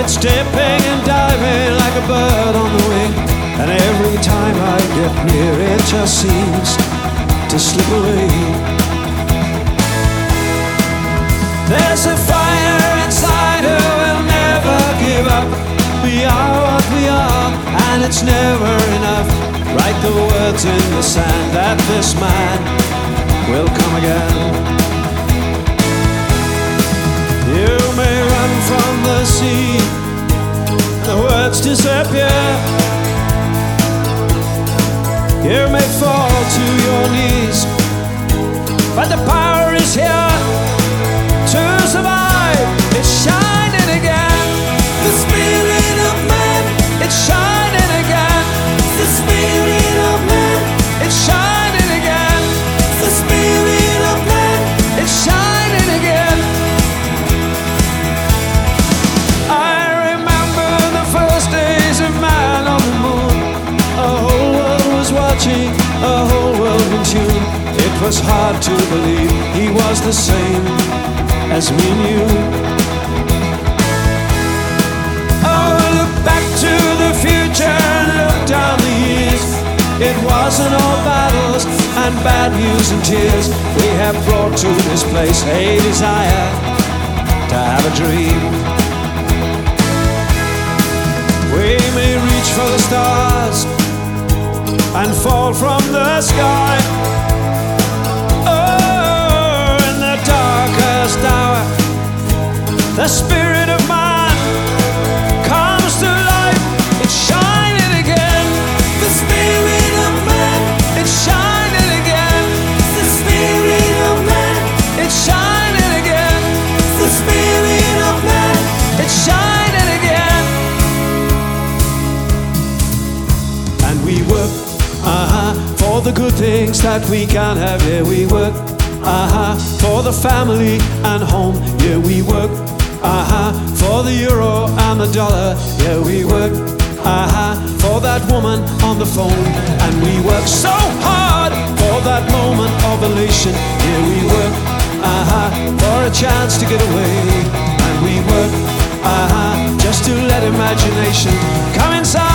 It's dipping and diving like a bird on the wing, and every time I get near it just seems to slip away. There's a fire inside her, we'll never give up. We are what we are, and it's never enough. Write the words in the sand that this man will come again. You may run from the sea, the words disappear. You may fall to your knees, but the power is here to survive. It's shining again. The spirit of man, it's shining again. The spirit of man, it's shining again. The spirit of man, it's shining again. I remember the first days of man on the moon. A whole world was watching, a whole world in tune. It was hard to believe he was the same as me and you. Oh, look back to the future and look down the years. It wasn't all battles and bad news and tears. We have brought to this place a desire to have a dream. We may reach for the stars and fall from the sky. Oh, in the darkest hour, the spirit of man comes to life. It's shining again. The spirit of man, it's shining again. The spirit of man, it's shining again. The spirit of man, it's shining again. And we work, for the good things that we can have. Yeah, we work, for the family and home. Yeah, we work, for the euro and the dollar. Yeah, we work, for that woman on the phone. And we work so hard for that moment of elation. Yeah, we work, for a chance to get away. And we work, just to let imagination come inside.